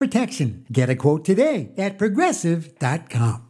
protection. Get a quote today at Progressive.com.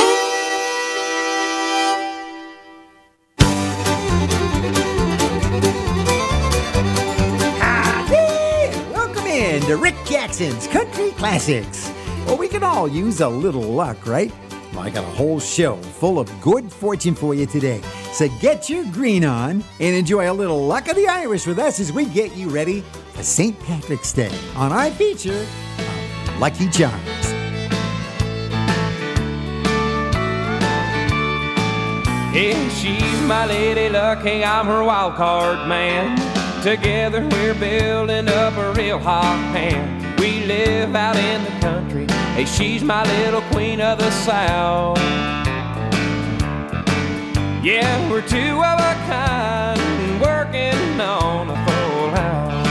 Welcome in to Rick Jackson's Country Classics. Well, we can all use a little luck, right? Well, I got a whole show full of good fortune for you today. So get your green on and enjoy a little Luck of the Irish with us as we get you ready for St. Patrick's Day on our feature, Lucky Charms. Yeah, she's my lady lucky, I'm her wild card man. Together we're building up a real hot pan. We live out in the country. Hey, she's my little queen of the South. Yeah, we're two of a kind, working on a full house.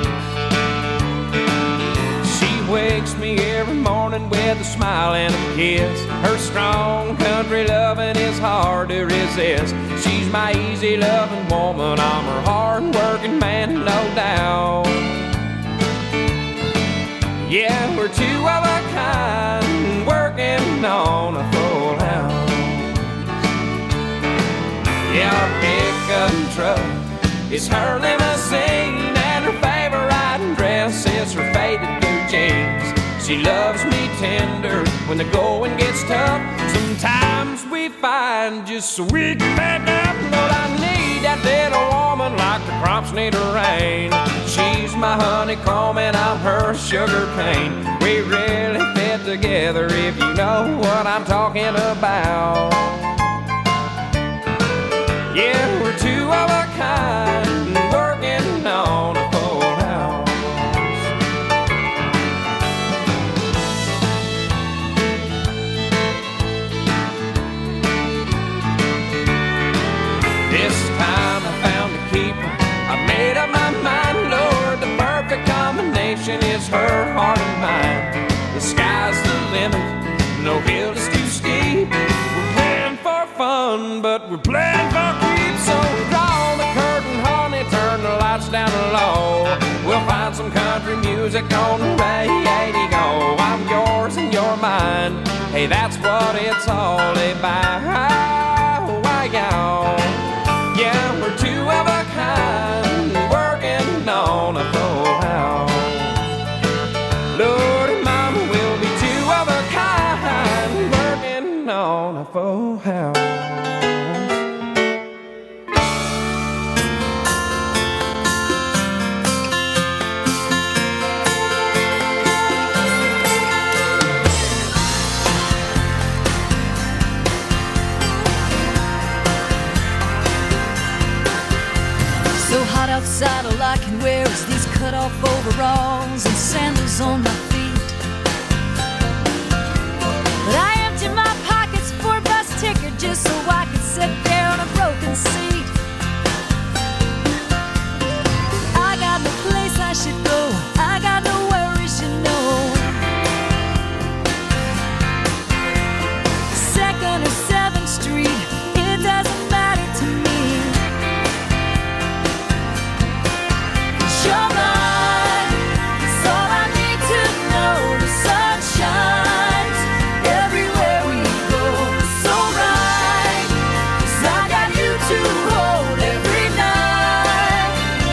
She wakes me every morning with a smile and a kiss. Her strong country loving is hard to resist. She's my easy loving woman, I'm her hard working man, no doubt. Yeah, we're two of a kind, working on a full house. Yeah, our pickup truck is her limousine, and her favorite riding dress is her faded blue jeans. She loves me tender when the going gets tough. Sometimes we find just so we can back up. Lord, I need that little woman like the crops need a rain. She's my honeycomb and I'm her sugar cane. We really fit together if you know what I'm talking about. Yeah, we're two of a kind, working on a full house. This time I found a keeper, I made up my mind, Lord, the perfect combination is her heart and mine. The sky's the limit, no hill is too steep. We're playing for fun, but we're playing for keeps. So draw the curtain, honey, turn the lights down low. We'll find some country music on the radio. I'm yours and you're mine, hey, that's what it's all about. Why, y'all? Yeah, we're two of a kind, working on a full house. Lord and Mama will be two of a kind, working on a full house. Outside, all I can wear is these cut-off overalls and sandals on my feet. But I empty my pockets for a bus ticket just so I could sit there on a broken seat. I got no place I should go, I got no worries, you know. 2nd or 7th Street, it doesn't matter to me. You're mine, it's all I need to know. The sun shines everywhere we go. It's so right, 'cause I got you to hold every night.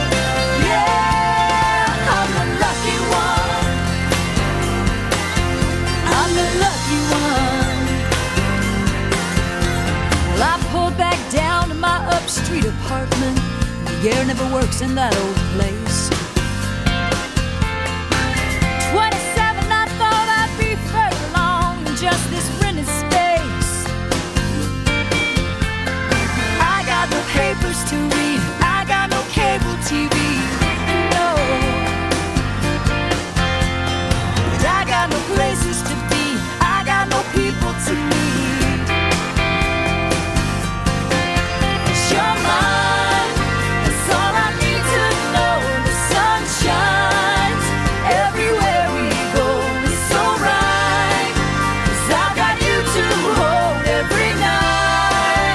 Yeah, I'm the lucky one, I'm the lucky one. Well, I pulled back down to my upstreet apartment. The air never works in that old place. 27, I thought I'd be further along than just this rented space. I got no papers to read, I got no cable TV, no. But I got no places to be, I got no people to meet. 'Cause you're mine, that's all I need to know. The sun shines everywhere we go. It's so right, 'cause I got you to hold every night.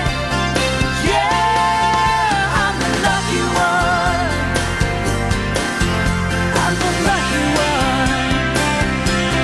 Yeah, I'm the lucky one, I'm the lucky one.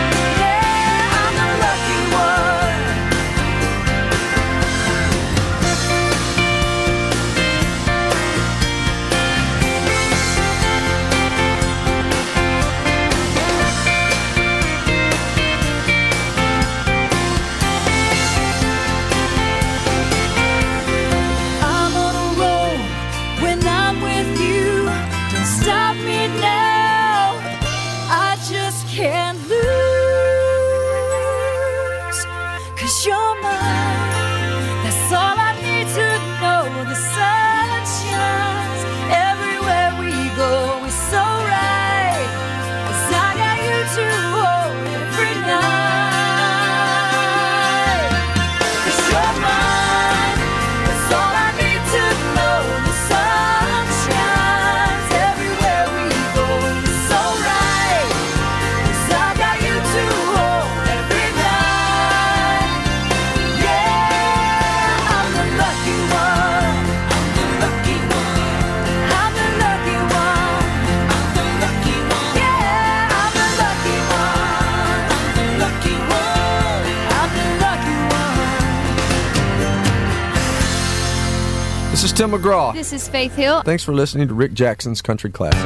is Tim McGraw. This is Faith Hill. Thanks for listening to Rick Jackson's Country Classics.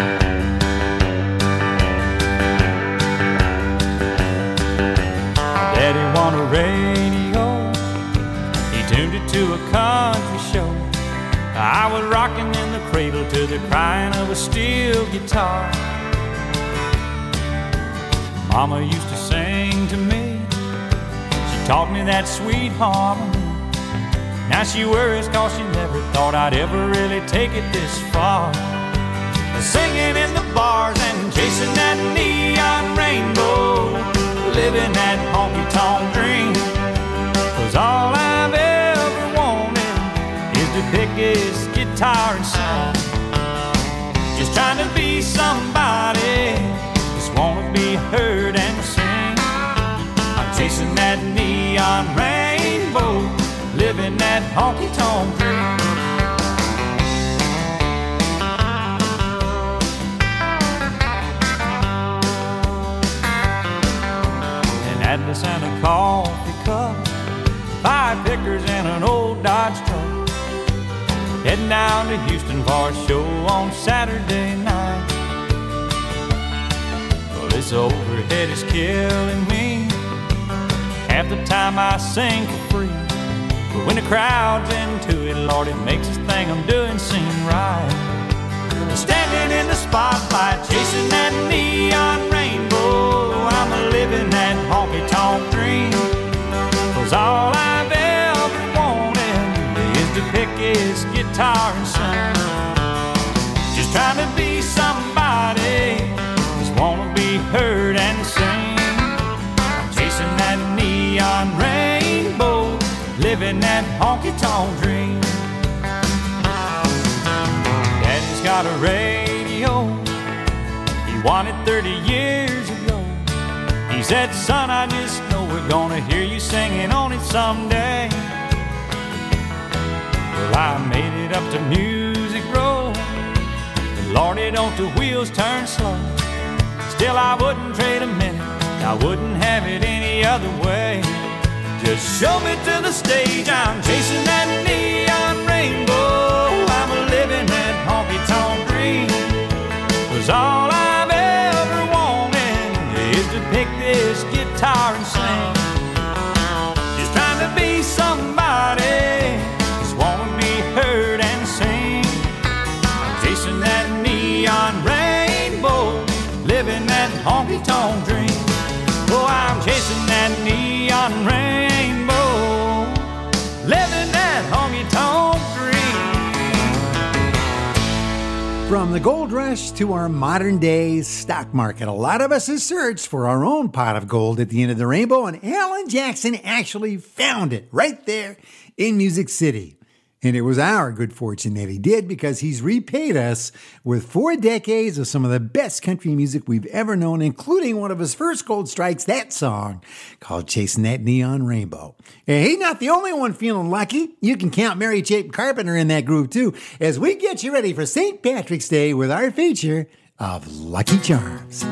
Daddy won a radio, he tuned it to a country show. I was rocking in the cradle to the crying of a steel guitar. Mama used to sing to me, she taught me that sweet harmony. Now she worries cause she never thought I'd ever really take it this far. Singing in the bars and chasing that neon rainbow, living that honky-tonk dream. 'Cause all I've ever wanted is to pick his guitar and sing. Just trying to be somebody, just wanna be heard and sing. I'm chasing that neon rainbow, living that honky-tonk dream. An Atlas and a coffee cup, 5 pickers and an old Dodge truck, heading down to Houston for a show on Saturday night. Well, this overhead is killing me. Half the time I sing for free, but when the crowd's into it, Lord, it makes this thing I'm doing seem right. Standing in the spotlight, chasing that neon rainbow, I'm a living that honky-tonk dream. 'Cause all I've ever wanted is to pick his guitar and sing. Just trying to be somebody, just wanna be heard and sing. I'm chasing that neon rainbow, living that honky-tonk dream. Daddy's got a radio, he won it 30 years ago. He said, son, I just know we're gonna hear you singing on it someday. Well, I made it up to Music Row, and Lordy, don't the wheels turn slow. Still, I wouldn't trade a minute, I wouldn't have it any other way. Just show me to the stage, I'm chasing that neon rainbow, I'm a living that honky-tonk dream. 'Cause all I've ever wanted is to pick this guitar and sing. Just trying to be somebody, just wanna be heard and sing. I'm chasing that neon rainbow, living that honky-tonk dream. Oh, I'm chasing that neon rainbow, living that honky-tonk dream. From the gold rush to our modern day stock market, a lot of us have searched for our own pot of gold at the end of the rainbow, and Alan Jackson actually found it right there in Music City. And it was our good fortune that he did, because he's repaid us with 4 decades of some of the best country music we've ever known, including one of his first gold strikes, that song called Chasing That Neon Rainbow. And he's not the only one feeling lucky. You can count Mary Chapin Carpenter in that group too, as we get you ready for St. Patrick's Day with our feature of Lucky Charms.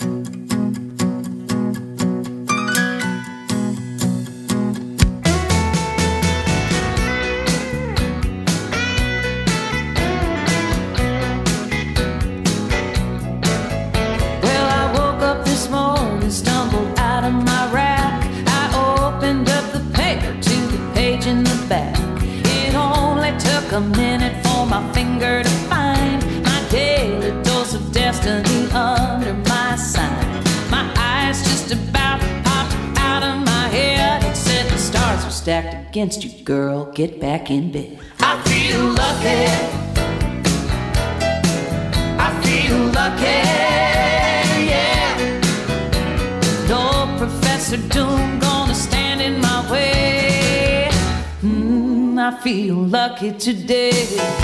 A minute for my finger to find my daily dose of destiny under my sign. My eyes just about popped out of my head. It said the stars are stacked against you, girl. Get back in bed. I feel lucky. I feel lucky. Yeah. No Professor Doom gonna stand in my way. I feel lucky today.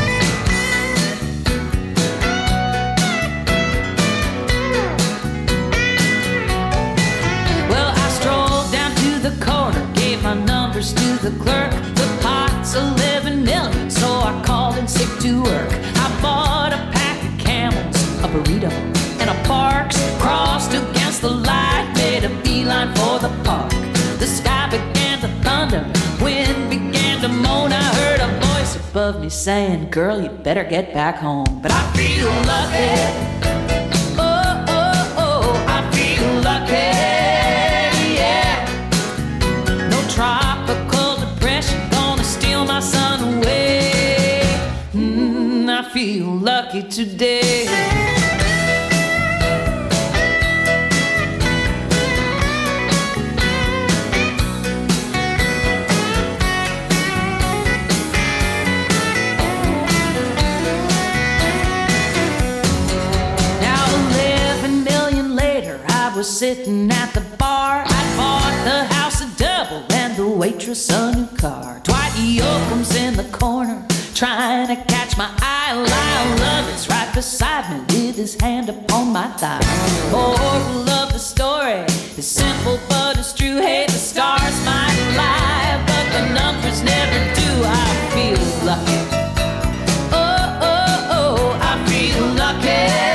Well, I strolled down to the corner, gave my numbers to the clerk. The pot's 11 million, so I called in sick to work. I bought a pack of Camels, a burrito, and a Parks. Crossed against the light, made a beeline for the park. The sky began to thunder, wind began to moan. I heard a voice above of me saying, girl, you better get back home. But I feel lucky. Oh, oh, oh, I feel lucky. Yeah. No tropical depression gonna steal my sun away. I feel lucky today. Sitting at the bar, I bought the house a double and the waitress a new car. Dwight Yoakam's in the corner, trying to catch my eye. Lyle Lovett's right beside me with his hand upon my thigh. Moral of the story is simple but it's true. Hey, the stars might lie, but the numbers never do. I feel lucky. Oh, oh, oh, I feel lucky.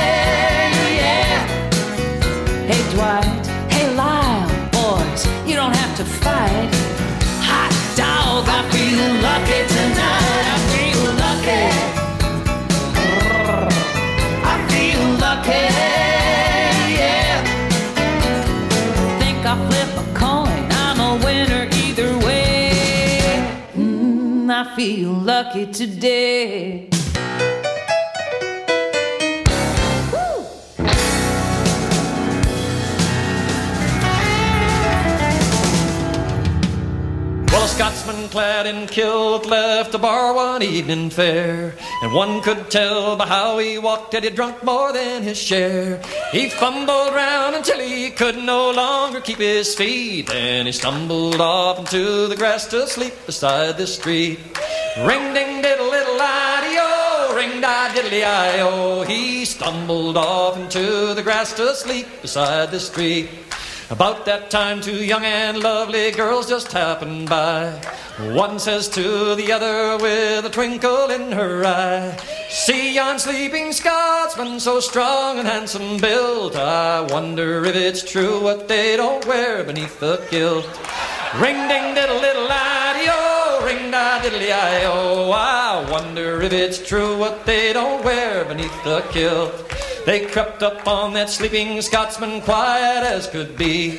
Hey Dwight, hey Lyle, boys, you don't have to fight. Hot dog, I feel lucky tonight. I feel lucky. I feel lucky, yeah. Think I'll flip a coin, I'm a winner either way. I feel lucky today. Well, a Scotsman clad in kilt left the bar one evening fair, and one could tell by how he walked that he'd drunk more than his share. He fumbled round until he could no longer keep his feet, and he stumbled off into the grass to sleep beside the street. Ring ding diddle diddle I-D-O, ring di diddly I-O. He stumbled off into the grass to sleep beside the street. About that time, two young and lovely girls just happened by. One says to the other with a twinkle in her eye, see yon sleeping Scotsman, so strong and handsome built, I wonder if it's true what they don't wear beneath the kilt. Ring ding diddle diddle I-D-O, ring da diddly I-O. I wonder if it's true what they don't wear beneath the kilt. They crept up on that sleeping Scotsman quiet as could be,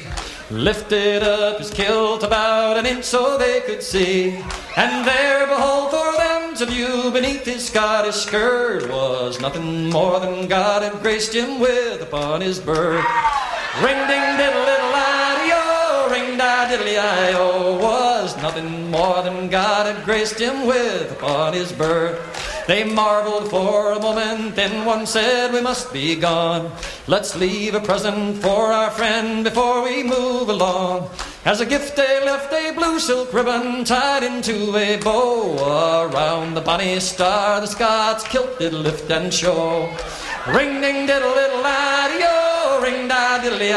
lifted up his kilt about an inch so they could see, and there, behold, for them to view beneath his Scottish skirt was nothing more than God had graced him with upon his birth. Ring ding diddle diddle I-D-O, ring da diddly I-O, was nothing more than God had graced him with upon his birth. They marveled for a moment, then one said, we must be gone. Let's leave a present for our friend before we move along. As a gift they left a blue silk ribbon tied into a bow. Around the bonny star the Scots kilt did lift and show. Ring ding diddle diddle I-D-O, ring da diddly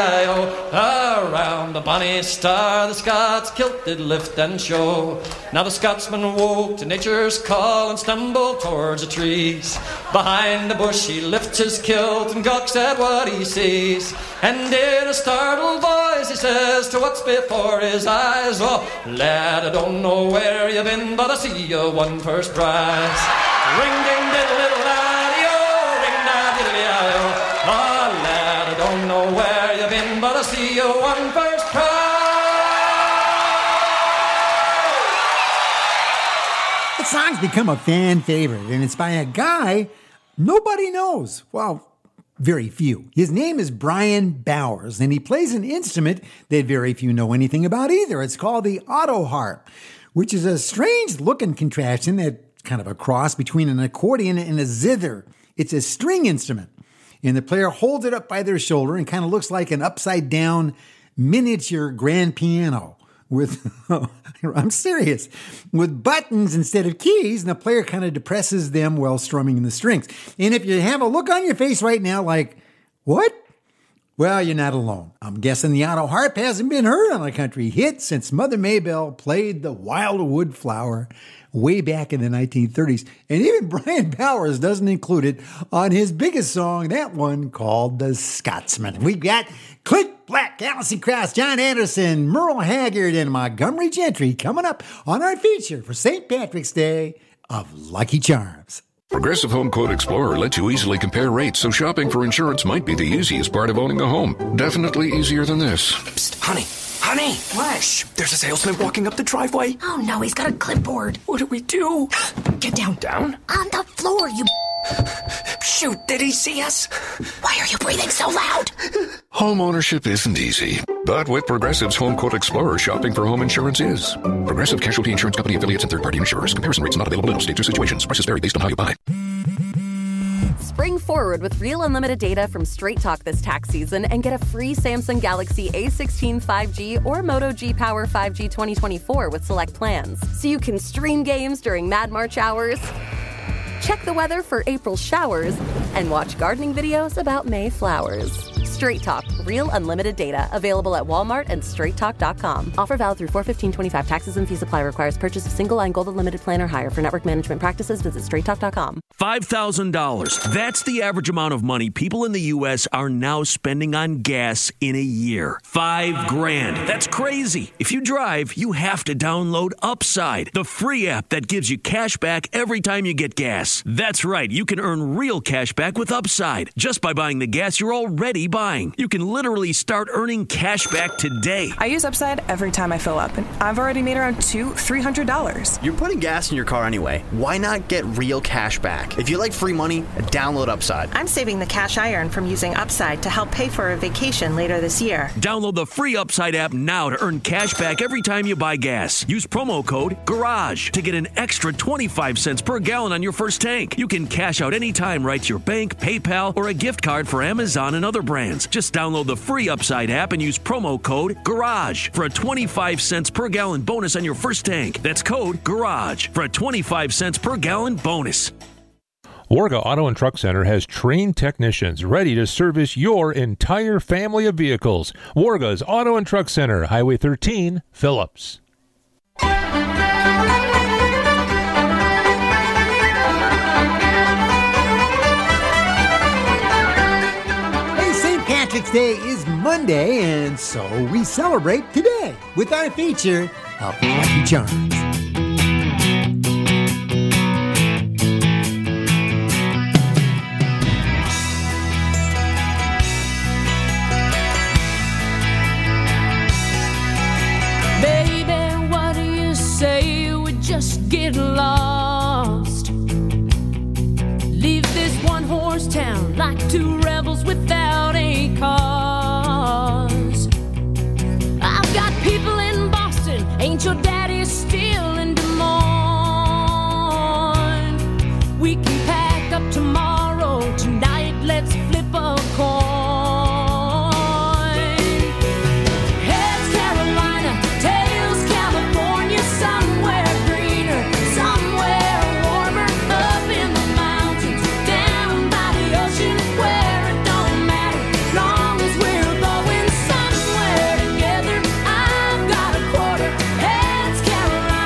I-O. Around the bonny star the Scots kilt did lift and show. Now the Scotsman woke to nature's call and stumbled towards the trees. Behind the bush he lifts his kilt and gawks at what he sees, and in a startled voice he says to what's before his eyes, oh lad, I don't know where you've been, but I see you won first prize. Ring ding diddle diddle I-D-O, ring da diddly I-O. Oh lad, I don't know where you've been, but I see you won first prize. The song's become a fan favorite, and it's by a guy nobody knows. Well, very few. His name is Brian Bowers, and he plays an instrument that very few know anything about either. It's called the auto harp, which is a strange-looking contraption that's kind of a cross between an accordion and a zither. It's a string instrument, and the player holds it up by their shoulder and kind of looks like an upside-down miniature grand piano with, I'm serious, with buttons instead of keys, and the player kind of depresses them while strumming the strings. And if you have a look on your face right now like, what? Well, you're not alone. I'm guessing the auto harp hasn't been heard on a country hit since Mother Maybelle played the Wildwood Flower way back in the 1930s. And even Brian Bowers doesn't include it on his biggest song, that one called The Scotsman. We've got Clint Black, Alison Krauss, John Anderson, Merle Haggard, and Montgomery Gentry coming up on our feature for St. Patrick's Day of Lucky Charms. Progressive Home Quote Explorer lets you easily compare rates, so shopping for insurance might be the easiest part of owning a home. Definitely easier than this. Psst, honey. Honey! What? Shh, there's a salesman walking up the driveway. Oh no, he's got a clipboard. What do we do? Get down. Down? On the floor, you... Shoot, did he see us? Why are you breathing so loud? Home ownership isn't easy, but with Progressive's Home Quote Explorer, shopping for home insurance is. Progressive Casualty Insurance Company affiliates and third-party insurers. Comparison rates not available in all states or situations. Prices vary based on how you buy. Spring forward with real unlimited data from Straight Talk this tax season and get a free Samsung Galaxy A16 5G or Moto G Power 5G 2024 with select plans. So you can stream games during Mad March hours, check the weather for April showers, and watch gardening videos about May flowers. Straight Talk, real unlimited data. Available at Walmart and straighttalk.com. Offer valid through 4/15/25. Taxes and fees apply. Requires purchase of single line Gold Unlimited plan or higher. For network management practices, visit straighttalk.com. $5,000. That's the average amount of money people in the U.S. are now spending on gas in a year. $5,000. That's crazy. If you drive, you have to download Upside, the free app that gives you cash back every time you get gas. That's right. You can earn real cash back with Upside just by buying the gas you're already buying. You can literally start earning cash back today. I use Upside every time I fill up, and I've already made around $300. You're putting gas in your car anyway. Why not get real cash back? If you like free money, download Upside. I'm saving the cash I earn from using Upside to help pay for a vacation later this year. Download the free Upside app now to earn cash back every time you buy gas. Use promo code GARAGE to get an extra 25 cents per gallon on your first tank. You can cash out anytime right to your bank, PayPal, or a gift card for Amazon and other brands. Just download the free Upside app and use promo code GARAGE for a 25 cents per gallon bonus on your first tank. That's code GARAGE for a 25 cents per gallon bonus. Warga Auto and Truck Center has trained technicians ready to service your entire family of vehicles. Warga's Auto and Truck Center, Highway 13, Phillips. Patrick's Day is Monday, and so we celebrate today with our feature of Lucky Charms. Baby, what do you say we just get lost? Leave this one-horse town like two rebels without a cause. I've got people in Boston, ain't your daddy still in Des Moines? We can pack up tomorrow, tonight let's flip a coin. Heads Carolina, tails California, somewhere greener, somewhere warmer, up in the mountains, down by the ocean, where it don't matter, long as we're going somewhere together. I've got a quarter, heads Carolina.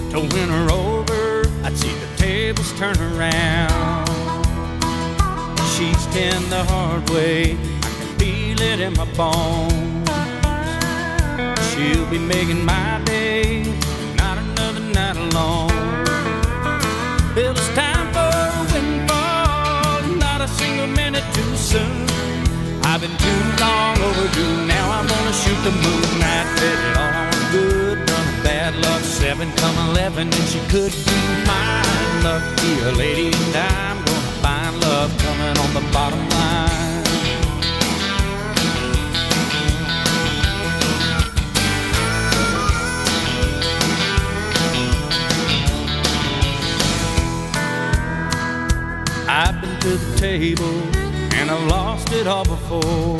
To win her over, I'd see the tables turn around. She's 10 the hard way, I can feel it in my bones. She'll be making my day, not another night alone. Well, it's time for a windfall, not a single minute too soon. I've been too long overdue, now I'm gonna shoot the moon. I'd bet it all on a good run of bad luck, 7 come 11, and she could be mine. Lucky a lady, and I'm gonna find love coming on the bottom line. I've been to the table and I've lost it all before.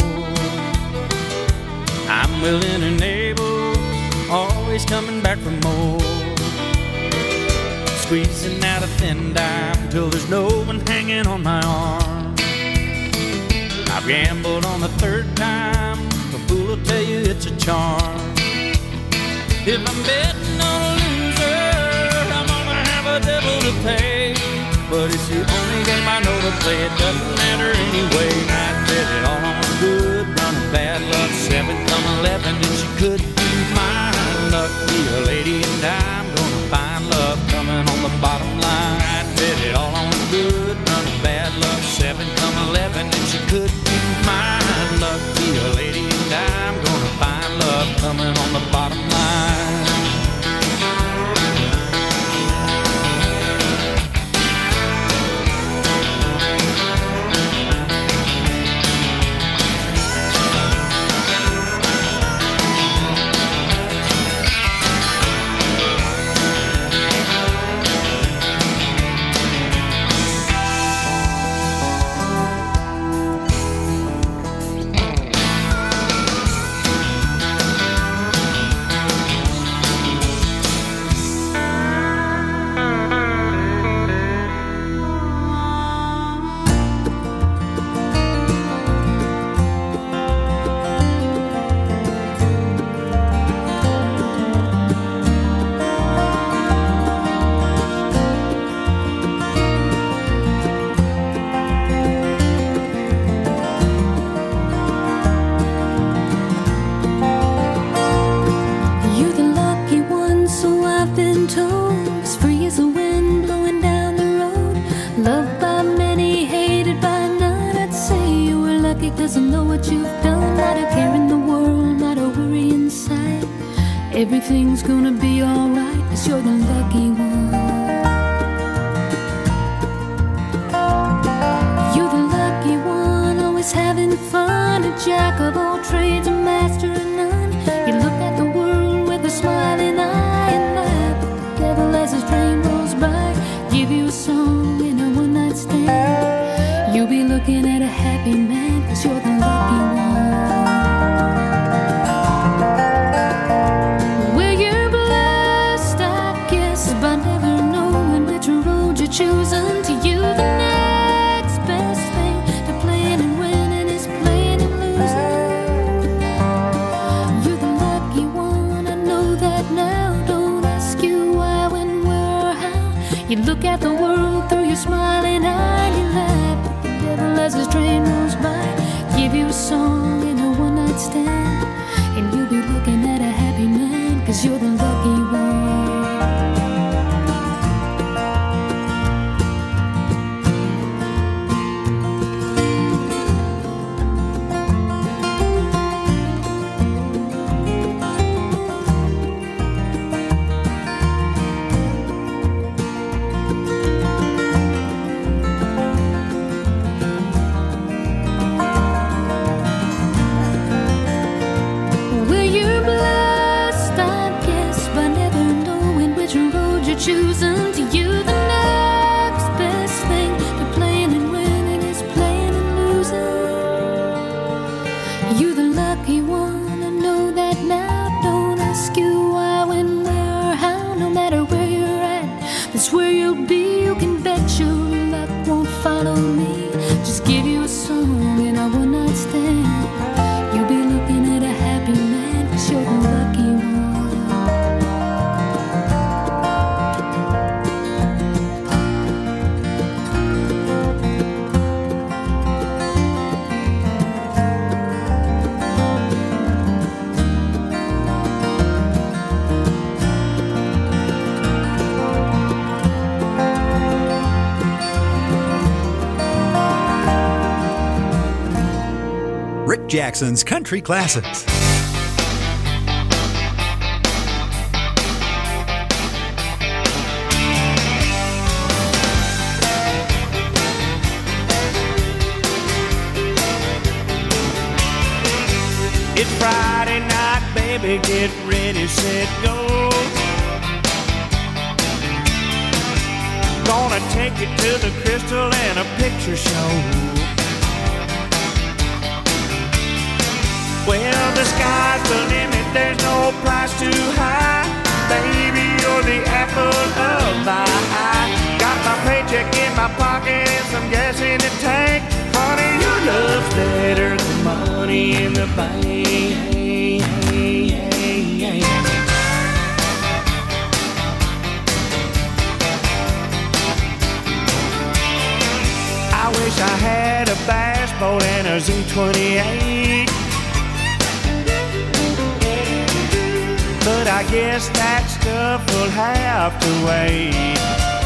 I'm willing and able, always coming back for more. Squeezing out a thin dime till there's no one hanging on my arm. I've gambled on the 3rd time, a fool will tell you it's a charm. If I'm betting on a loser, I'm gonna have a devil to pay. But it's the only game I know to play, it doesn't matter anyway. I'd bet it all on a good run of bad luck, 7 come 11, and she could be mine. Lucky a lady, and I'm gonna find love coming on the bottom line. I'd bet it all on a good run of bad luck, 7 come 11, and she could be mine. Lucky a lady, and I'm gonna find love coming on the bottom line. Everything's gonna be alright, 'cause you're the lucky one. You're the lucky one, always having fun, a jack of all trades, a master of none. You look at the world with a smiling eye and laugh at the devil as his train rolls by. Give you a song in a one-night stand. You'll be looking at a happy man, 'cause you're the lucky one. Choosing to you the next best thing to playing and winning is playing and losing. You're the lucky one, I know that now. Don't ask you why, when, where, or how. You look at the world through your smiling eye and you laugh at the devil as his train rolls by. Give you a song in a one-night stand, and you'll be looking at a happy man, 'cause you're the lucky one. Choosing to you the next best thing to playing and winning is playing and losing. You're the lucky one, I know that now. Don't ask you why, when, where, or how. No matter where you're at, that's where you'll be. You can bet your luck won't follow me. Just give you a song and a one-night stand. You'll be looking at a happy man, 'cause you're the lucky one. Jackson's Country Classics. It's Friday night, baby, get ready, set, go. Gonna take you to the Crystal and a picture show. Well, the sky's the limit, there's no price too high. Baby, you're the apple of my eye. Got my paycheck in my pocket and some gas in the tank. Honey, your love's better than money in the bank. I wish I had a bass boat and a Z28, but I guess that stuff will have to wait.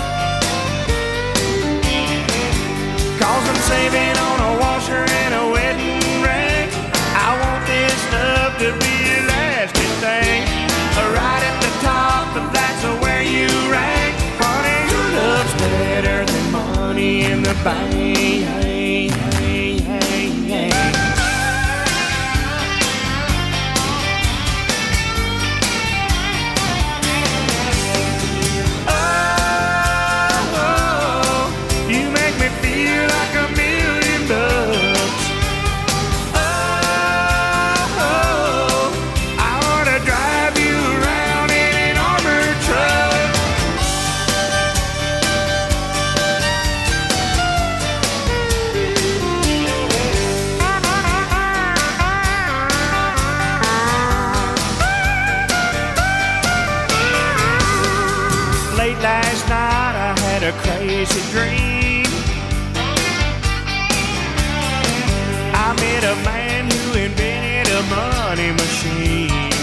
'Cause I'm saving on a washer and a wedding ring. I want this stuff to be a lasting thing. Right at the top, but that's where you rank. Honey, your love's better than money in the bank. Last night I had a crazy dream. I met a man who invented a money machine.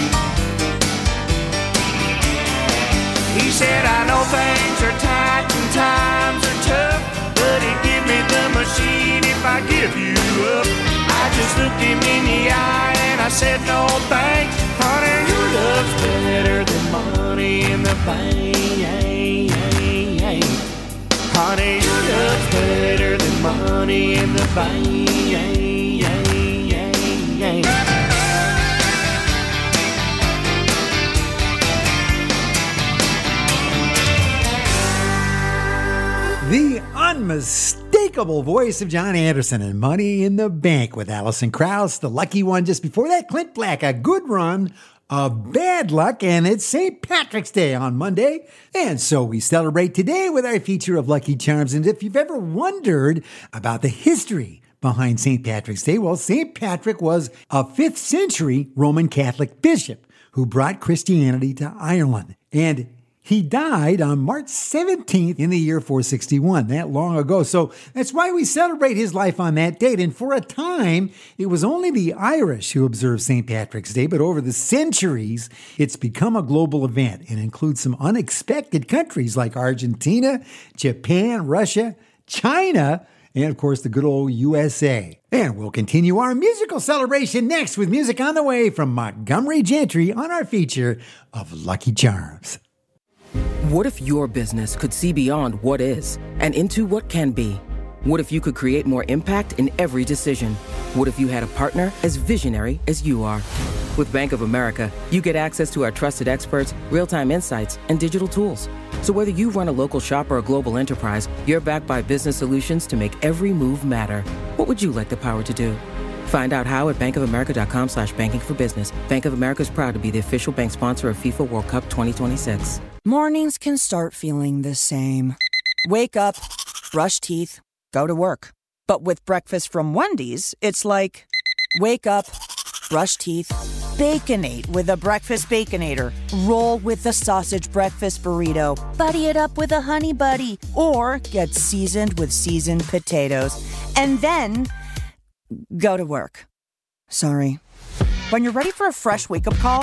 He said, I know things are tight and times are tough, but he'd give me the machine if I give you up. I just looked him in the eye and I said, no thanks. Honey, your love's better than money in the bank. Honey, your love's better than money in the bank. The unmistakable voice of John Anderson and Money in the Bank with Alison Krauss, the lucky one. Just before that, Clint Black, a good run of bad luck, and it's St. Patrick's Day on Monday, and so we celebrate today with our feature of Lucky Charms. And if you've ever wondered about the history behind St. Patrick's Day, well, St. Patrick was a 5th century Roman Catholic bishop who brought Christianity to Ireland, and he died on March 17th in the year 461, that long ago. So that's why we celebrate his life on that date. And for a time, it was only the Irish who observed St. Patrick's Day, but over the centuries, it's become a global event and includes some unexpected countries like Argentina, Japan, Russia, China, and of course the good old USA. And we'll continue our musical celebration next with music on the way from Montgomery Gentry on our feature of Lucky Charms. What if your business could see beyond what is and into what can be? What if you could create more impact in every decision? What if you had a partner as visionary as you are? With Bank of America, you get access to our trusted experts, real-time insights, and digital tools. So whether you run a local shop or a global enterprise, you're backed by business solutions to make every move matter. What would you like the power to do? Find out how at bankofamerica.com/banking for business. Bank of America is proud to be the official bank sponsor of FIFA World Cup 2026. Mornings can start feeling the same. Wake up, brush teeth, go to work. But with breakfast from Wendy's, it's like, wake up, brush teeth, Baconate with a breakfast Baconator. Roll with the sausage breakfast burrito. Buddy it up with a honey buddy. Or get seasoned with seasoned potatoes. And then go to work. Sorry. When you're ready for a fresh wake-up call,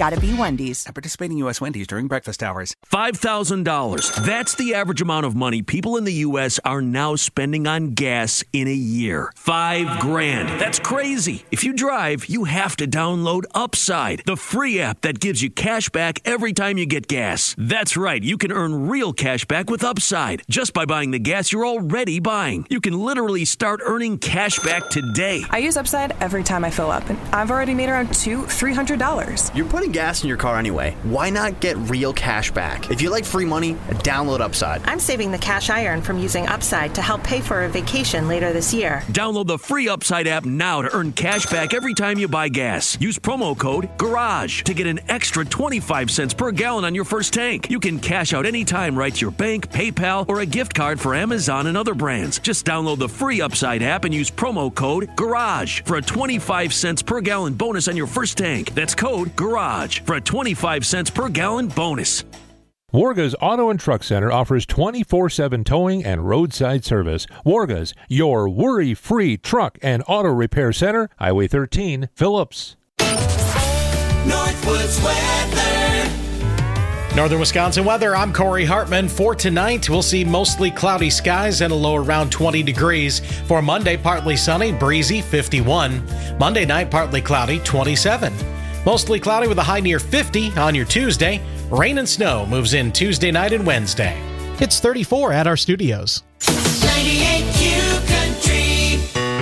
Gotta be Wendy's. At participating U.S. Wendy's during breakfast hours. $5,000. That's the average amount of money people in the U.S. are now spending on gas in a year. $5,000. That's crazy. If you drive, you have to download Upside, the free app that gives you cash back every time you get gas. That's right. You can earn real cash back with Upside just by buying the gas you're already buying. You can literally start earning cash back today. I use Upside every time I fill up, and I've already made around $300. You're putting gas in your car anyway. Why not get real cash back? If you like free money, download Upside. I'm saving the cash I earn from using Upside to help pay for a vacation later this year. Download the free Upside app now to earn cash back every time you buy gas. Use promo code GARAGE to get an extra 25 cents per gallon on your first tank. You can cash out anytime right to your bank, PayPal, or a gift card for Amazon and other brands. Just download the free Upside app and use promo code GARAGE for a 25 cents per gallon bonus on your first tank. That's code GARAGE for a 25 cents per gallon bonus. Warga's Auto and Truck Center offers 24/7 towing and roadside service. Warga's, your worry-free truck and auto repair center, Highway 13, Phillips. Northwoods weather. Northern Wisconsin weather, I'm Corey Hartman. For tonight, we'll see mostly cloudy skies and a low around 20 degrees. For Monday, partly sunny, breezy, 51. Monday night, partly cloudy, 27. Mostly cloudy with a high near 50 on your Tuesday. Rain and snow moves in Tuesday night and Wednesday. It's 34 at our studios. 98Q Country.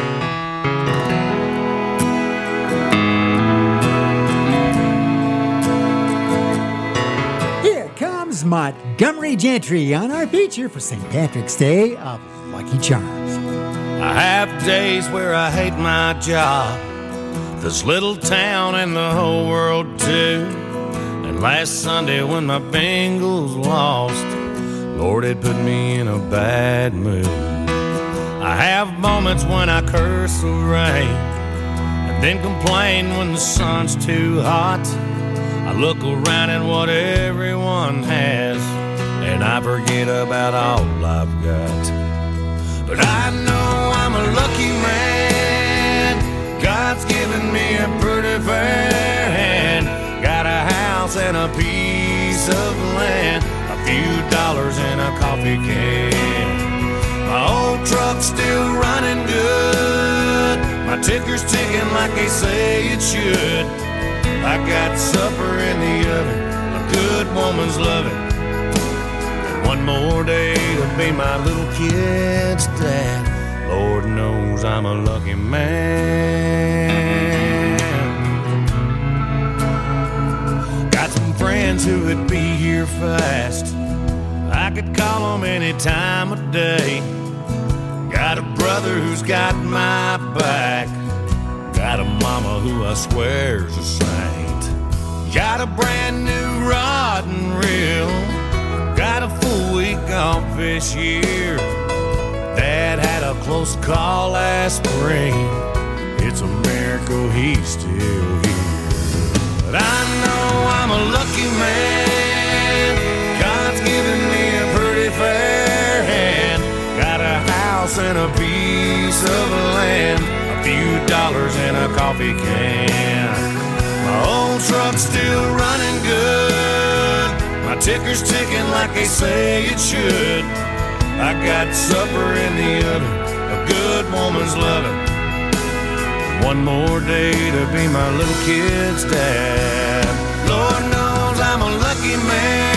Here comes Montgomery Gentry on our feature for St. Patrick's Day of Lucky Charms. I have days where I hate my job, this little town and the whole world too. And last Sunday when my Bengals lost, Lord, it put me in a bad mood. I have moments when I curse the rain and then complain when the sun's too hot. I look around at what everyone has and I forget about all I've got. But I know I'm a lucky man. God's given me a pretty fair hand. Got a house and a piece of land, a few dollars and a coffee can. My old truck's still running good. My ticker's ticking like they say it should. I got supper in the oven, a good woman's loving, and one more day to be my little kid's dad. Lord knows I'm a lucky man. Got some friends who would be here fast. I could call them any time of day. Got a brother who's got my back. Got a mama who I swear's a saint. Got a brand new rod and reel. Got a full week off this year. Dad had a close call last spring. It's a miracle he's still here. But I know I'm a lucky man. God's given me a pretty fair hand. Got a house and a piece of land, a few dollars and a coffee can. My old truck's still running good. My ticker's ticking like they say it should. I got supper in the oven, a good woman's loving, one more day to be my little kid's dad. Lord knows I'm a lucky man.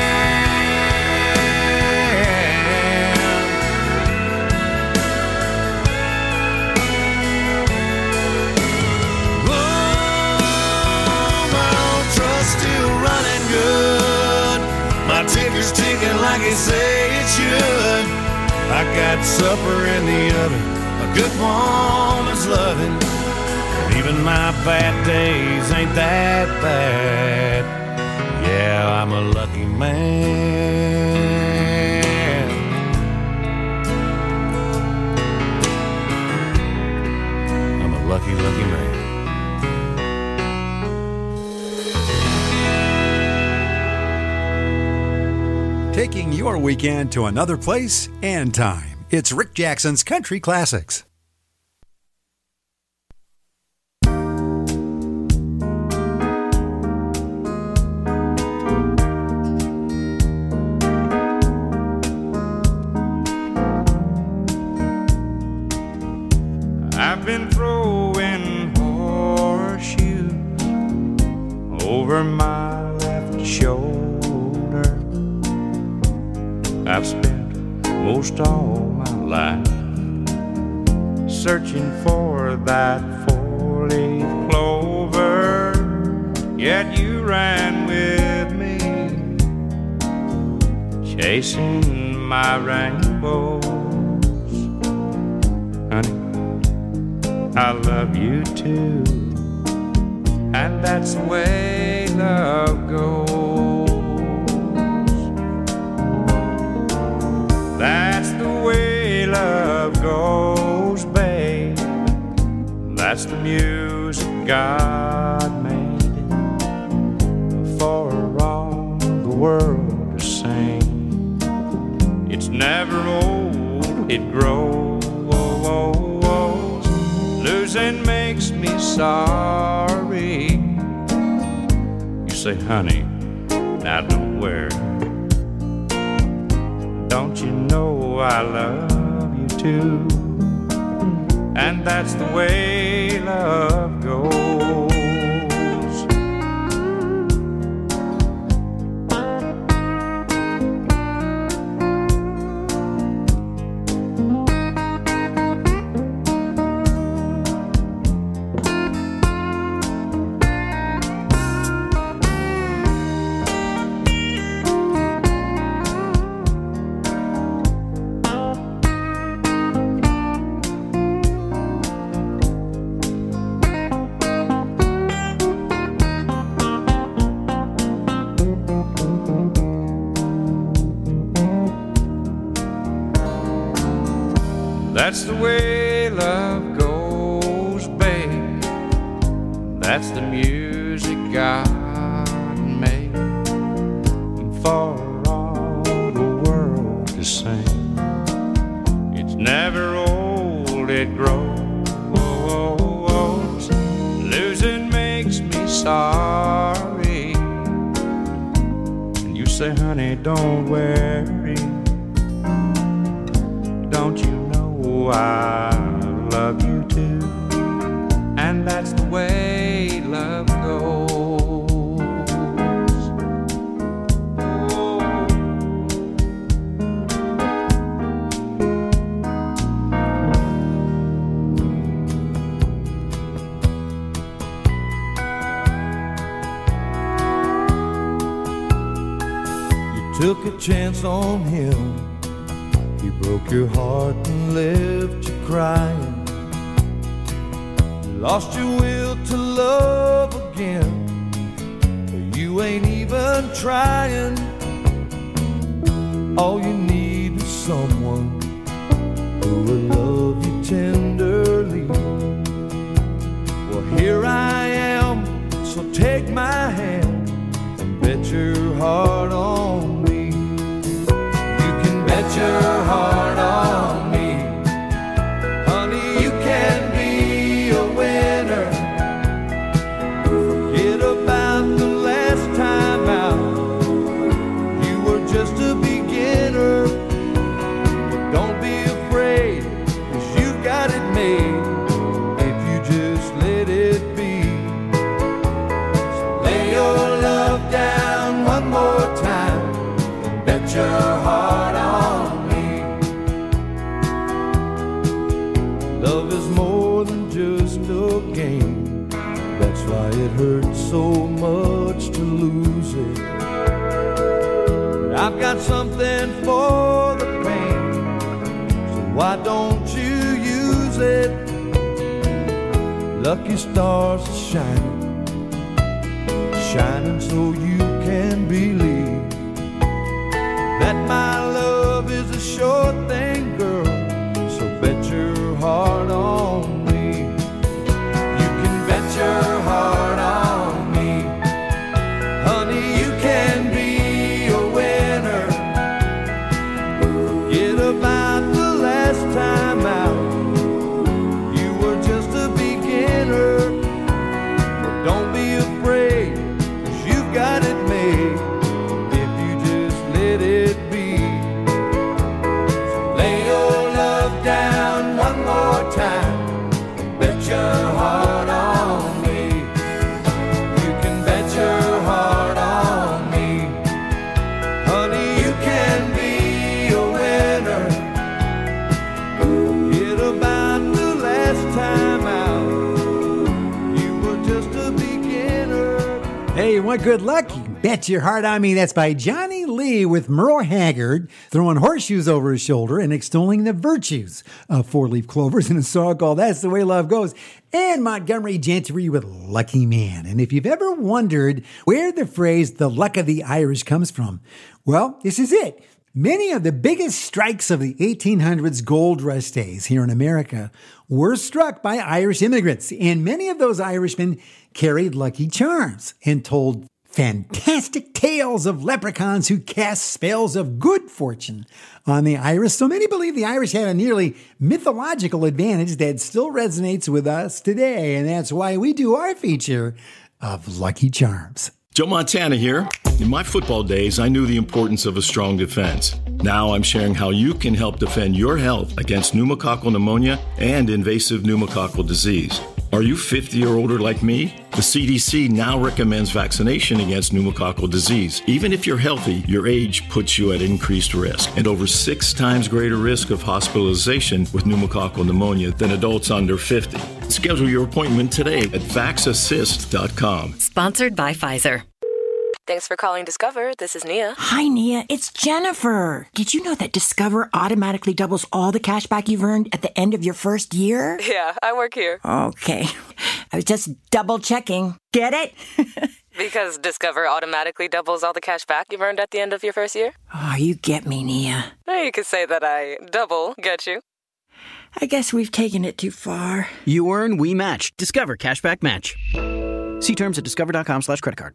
My ticker's ticking like they say it should. I got supper in the oven, a good woman's loving, and even my bad days ain't that bad. Yeah, I'm a lucky man. I'm a lucky, lucky man. Taking your weekend to another place and time. It's Rick Jackson's Country Classics. I've spent most all my life searching for that four-leaf clover, yet you ran with me, chasing my rainbows. Honey, I love you too, and that's the way love goes. That's the way love goes, babe. That's the music God made for all the world to sing. It's never old, it grows. Losing makes me sorry. You say, honey, now don't worry. Don't you know I love you too? And that's the way love goes. That's the way love goes, babe. That's the music God made for all the world to sing. It's never old, it grows. Losing makes me sorry. And you say, honey, don't worry. Don't you I love you too, and that's the way love goes. You took a chance on him. He broke your heart and left you crying. You lost your will to love again. You ain't even trying. All you need is someone who will love you tenderly. Well, here I am, so take my hand and bet your heart on me. Bet your heart on me, honey, you can be a winner. Forget about the last time out, you were just a beginner. But don't be afraid, 'cause you got it made if you just let it be. So lay your love down one more time and bet your heart on. Love is more than just a game. That's why it hurts so much to lose it. But I've got something for the pain, so why don't you use it? Lucky stars are shining, shining so you can believe that my love is a sure thing, girl. So bet your heart on me. You can bet your heart on me, honey, you can be a winner. Forget about the last time out, you were just a beginner. But don't be afraid, 'cause you've got it made want good luck? You can bet your heart on me. That's by Johnny Lee with Merle Haggard throwing horseshoes over his shoulder and extolling the virtues of four-leaf clovers in a song called That's the Way Love Goes. And Montgomery Gentry with Lucky Man. And if you've ever wondered where the phrase the luck of the Irish comes from, well, this is it. Many of the biggest strikes of the 1800s gold rush days here in America were struck by Irish immigrants, and many of those Irishmen carried lucky charms and told fantastic tales of leprechauns who cast spells of good fortune on the Irish. So many believe the Irish had a nearly mythological advantage that still resonates with us today, and that's why we do our feature of Lucky Charms. Joe Montana here. In my football days, I knew the importance of a strong defense. Now I'm sharing how you can help defend your health against pneumococcal pneumonia and invasive pneumococcal disease. Are you 50 or older like me? The CDC now recommends vaccination against pneumococcal disease. Even if you're healthy, your age puts you at increased risk and over 6 times greater risk of hospitalization with pneumococcal pneumonia than adults under 50. Schedule your appointment today at vaxassist.com. Sponsored by Pfizer. Thanks for calling Discover. This is Nia. Hi, Nia. It's Jennifer. Did you know that Discover automatically doubles all the cash back you've earned at the end of your first year? Yeah, I work here. Okay. I was just double checking. Get it? Because Discover automatically doubles all the cash back you've earned at the end of your first year? Oh, you get me, Nia. You could say that I double get you. I guess we've taken it too far. You earn, we match. Discover Cashback Match. See terms at discover.com/creditcard.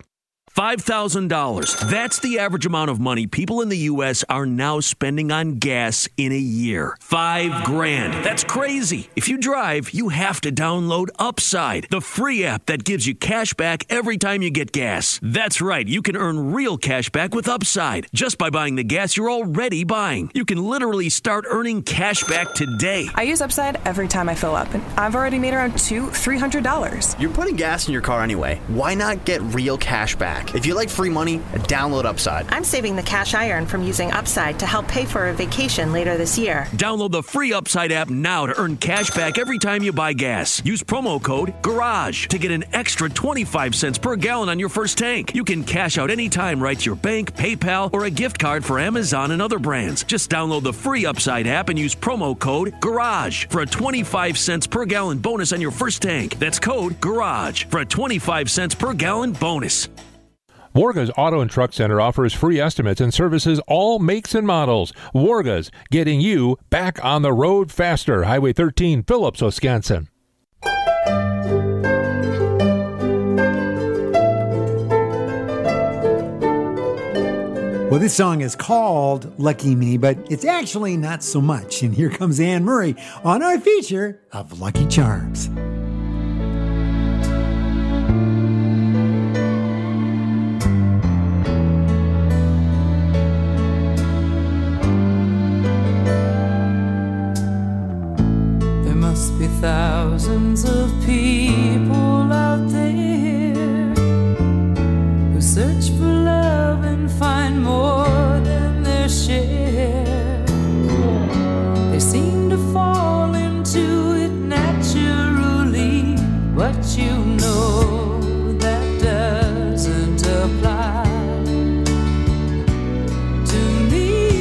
$5,000. That's the average amount of money people in the U.S. are now spending on gas in a year. $5,000. That's crazy. If you drive, you have to download Upside, the free app that gives you cash back every time you get gas. That's right. You can earn real cash back with Upside just by buying the gas you're already buying. You can literally start earning cash back today. I use Upside every time I fill up, and I've already made around $200-$300. You're putting gas in your car anyway. Why not get real cash back? If you like free money, download Upside. I'm saving the cash I earn from using Upside to help pay for a vacation later this year. Download the free Upside app now to earn cash back every time you buy gas. Use promo code GARAGE to get an extra 25 cents per gallon on your first tank. You can cash out anytime right to your bank, PayPal, or a gift card for Amazon and other brands. Just download the free Upside app and use promo code GARAGE for a 25 cents per gallon bonus on your first tank. That's code GARAGE for a 25 cents per gallon bonus. Warga's Auto and Truck Center offers free estimates and services all makes and models. Warga's, getting you back on the road faster. Highway 13, Phillips, Wisconsin. Well, this song is called Lucky Me, but it's actually not so much. And here comes Anne Murray on our feature of Lucky Charms. Must be thousands of people out there who search for love and find more than their share. They seem to fall into it naturally, but you know that doesn't apply to me.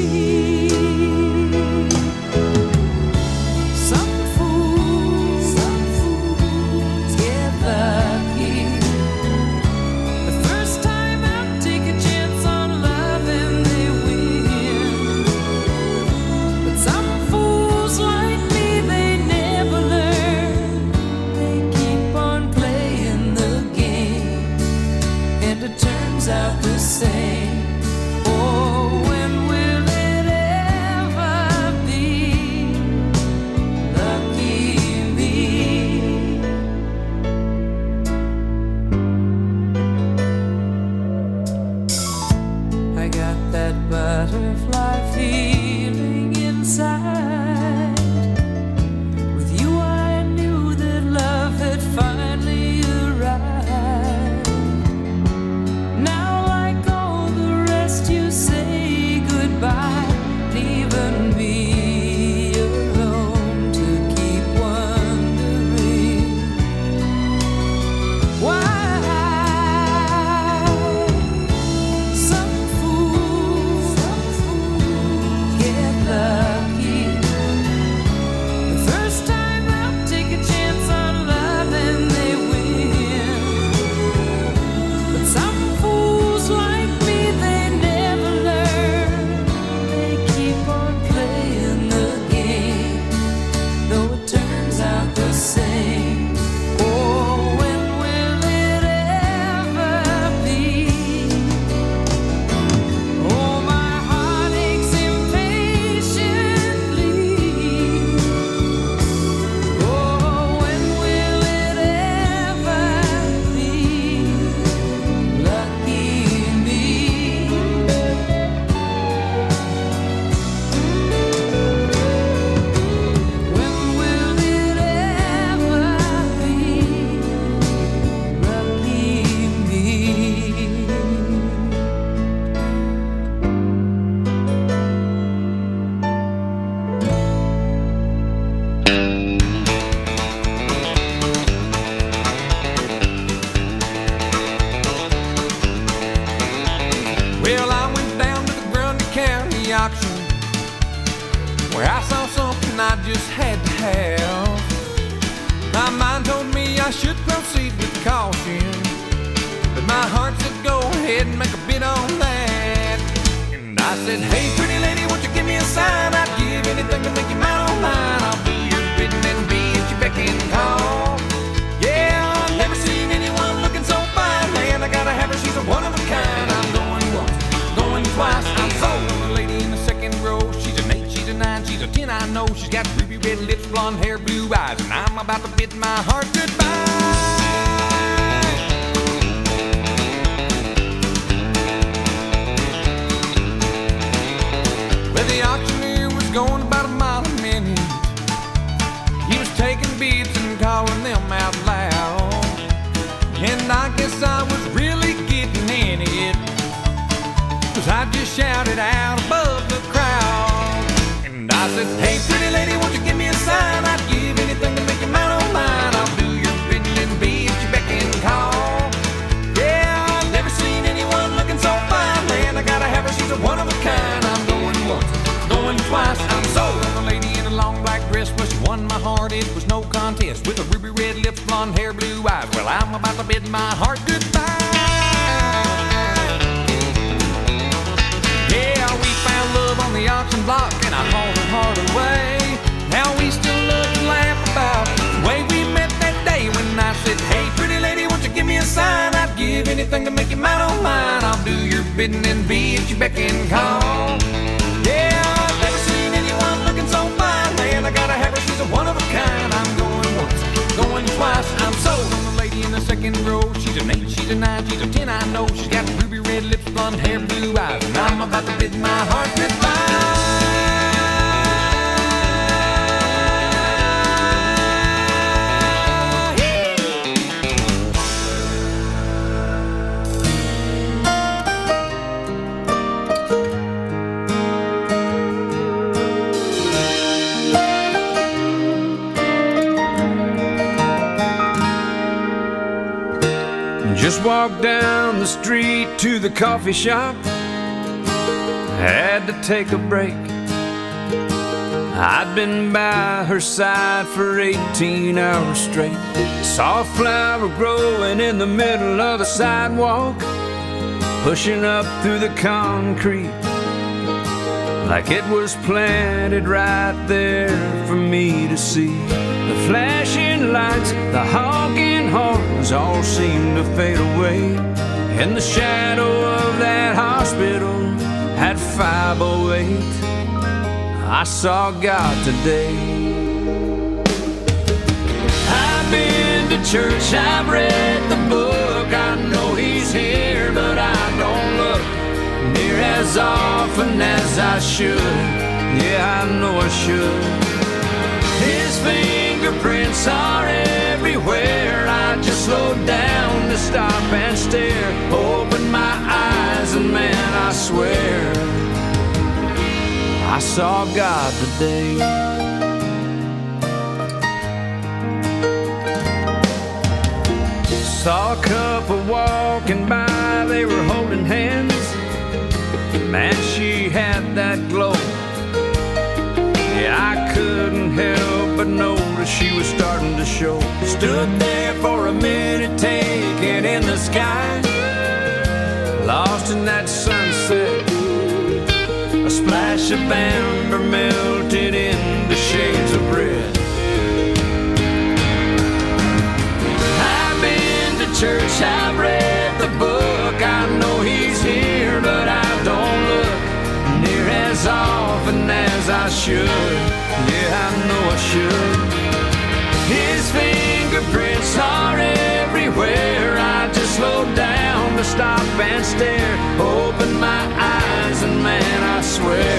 Out the same. Oh, when will it ever be lucky me? I got that butterfly feeling inside. With you I knew that love had finally arrived. You say goodbye, leaving me alone to keep wondering why. where I saw something I just had to have. My mind told me I should proceed with caution, but my heart said go ahead and make a bid on that. And I said, hey pretty lady, won't you give me a sign? I'd give anything to make you mine on mine. I'll do your bidding and be at your beck and call. Yeah, I've never seen anyone looking so fine. Man, I gotta have her, she's a one of a kind. I'm going once, going twice, I'm sold on the lady in the second row. She's an 8, she's a 9, she's a 10, I know. She's got ruby red lips, blonde hair, blue eyes, and I'm about to bid my heart goodbye. Well, the auctioneer was going about a mile a minute. He was taking bids and calling them out loud, and I guess I was really getting in it, 'cause I just shouted out above the crowd. And I said, hey pretty lady, won't you give me a sign? I'd give anything to make you mine on mine. I'll do your bidding and be at your beck and call. Yeah, I've never seen anyone looking so fine. Man, I gotta have her, she's a one of a kind. I'm going once, going twice, I'm sold on the lady in a long black dress. Well, she won my heart, it was no contest, with her ruby red lips, blonde hair, blue eyes. Well, I'm about to bid my heart goodbye. Yeah, we found love on the auction block, and I hauled her heart away. Now we still look and laugh about the way we met that day when I said, hey pretty lady, won't you give me a sign? I'd give anything to make you mine on mine. I'll do your bidding and be at your beck and call. Yeah, I've never seen anyone looking so fine. Man, I gotta have her, she's a one of a kind. I'm going once, going twice, I'm sold on the lady in the second row. She's an 8, she's a 9, she's a 10, I know. She's got ruby red lips, blonde hair, blue eyes, and I'm about to bid my heart goodbye. Just walked down the street to the coffee shop. Had to take a break. I'd been by her side for 18 hours straight. Saw a flower growing in the middle of the sidewalk, pushing up through the concrete like it was planted right there for me to see. The flashing lights, the honking horns all seemed to fade away. In the shadow of that hospital at 508, I saw God today. I've been to church, I've read the book, I know He's here, but I don't look near as often as I should. Yeah, I know I should. His fingerprints are everywhere. I just slowed down to stop and stare. Opened my eyes and man, I swear I saw God today. Saw a couple walking by, they were holding hands. Man, she had that glow. Yeah, I couldn't help but notice she was starting to show. Stood there for a minute, taking in the sky, lost in that sunset. A splash of amber melted into shades of red. I've been to church, I've read the book, I know He's here, but I don't look near as often as I should. Yeah, I know I should. His fingerprints are everywhere. I just slowed down to stop and stare. Opened my eyes and man, I swear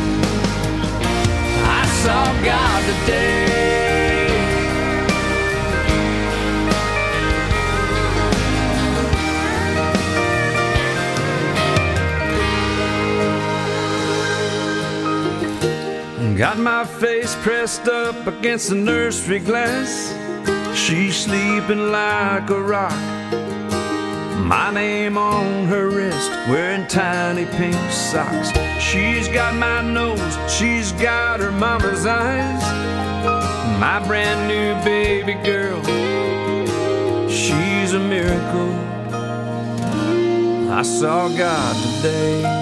I saw God today. Got my face pressed up against the nursery glass. She's sleeping like a rock. My name on her wrist, wearing tiny pink socks. She's got my nose, she's got her mama's eyes. My brand new baby girl, she's a miracle. I saw God today.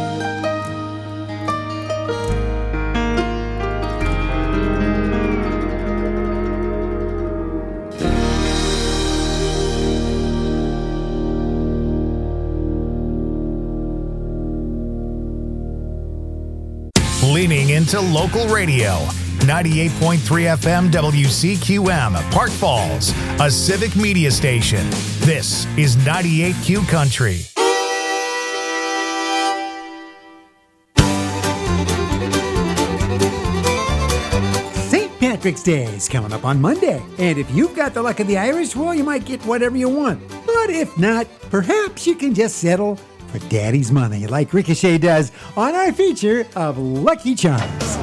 Leaning into local radio. 98.3 FM WCQM, Park Falls, a civic media station. This is 98Q Country. St. Patrick's Day is coming up on Monday, and if you've got the luck of the Irish, well, you might get whatever you want. But if not, perhaps you can just settle for Daddy's money, like Ricochet does on our feature of Lucky Charms.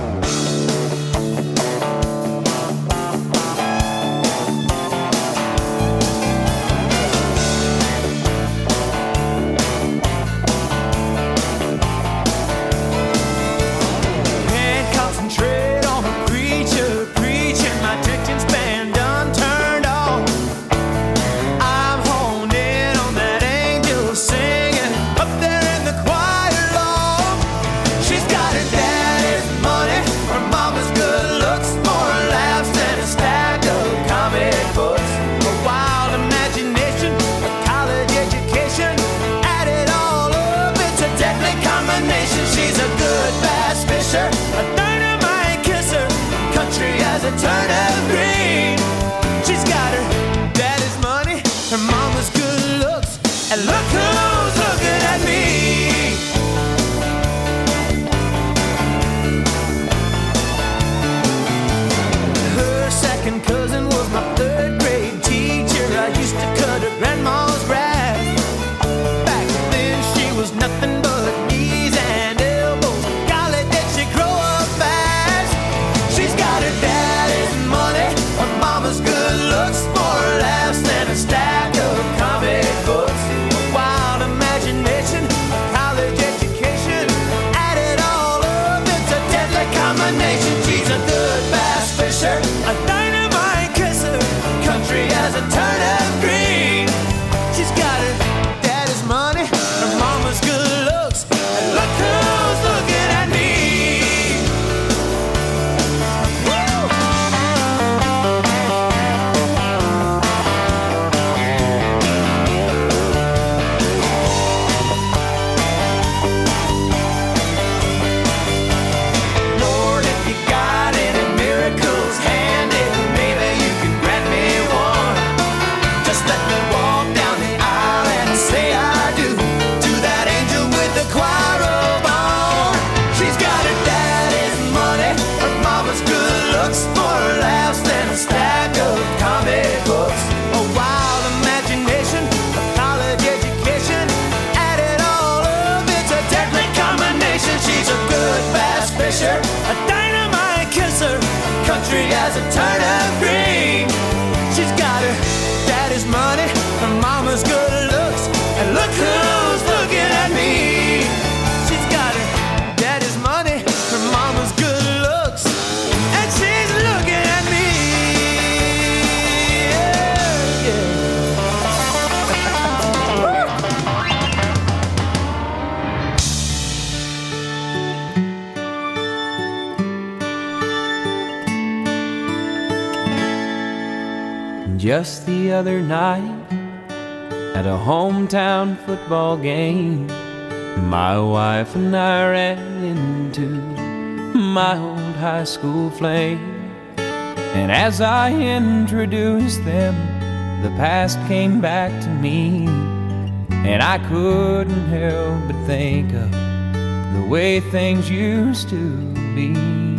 Just the other night, at a hometown football game, my wife and I ran into my old high school flame. And as I introduced them, the past came back to me, and I couldn't help but think of the way things used to be.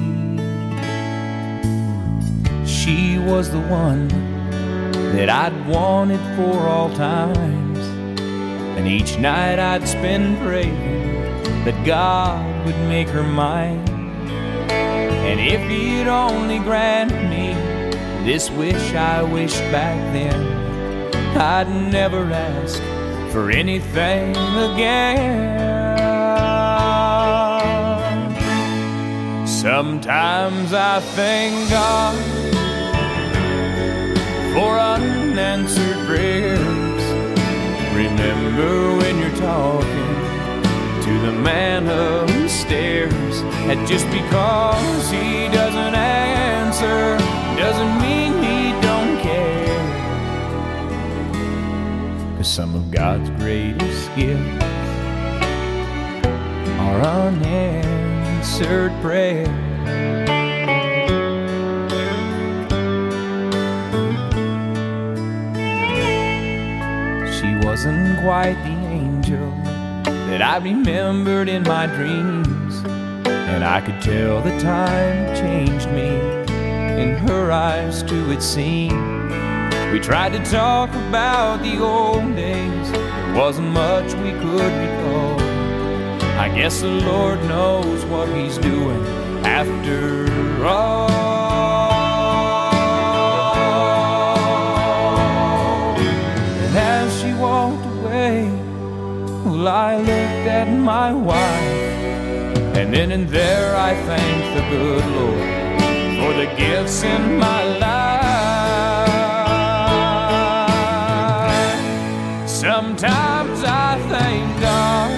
She was the one that I'd wanted for all times, and each night I'd spend praying that God would make her mine. And if he'd only grant me this wish I wished back then, I'd never ask for anything again. Sometimes I thank God for unanswered prayers. Remember when you're talking to the man upstairs, and just because he doesn't answer doesn't mean he don't care. 'Cause some of God's greatest gifts are unanswered prayer. She wasn't quite the angel that I remembered in my dreams, and I could tell the time changed me. In her eyes too it seemed. We tried to talk about the old days, there wasn't much we could recall. I guess the Lord knows what he's doing after all. And as she walked away, well, I looked at my wife, and then and there I thanked the good Lord for the gifts in my life. Sometimes I thank God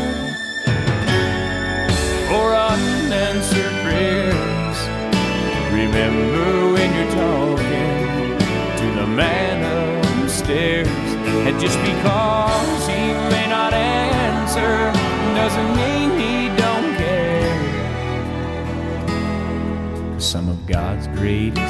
for unanswered prayers. Remember when you're talking to the man upstairs, and just because he may not answer doesn't mean he don't care. Some of God's greatest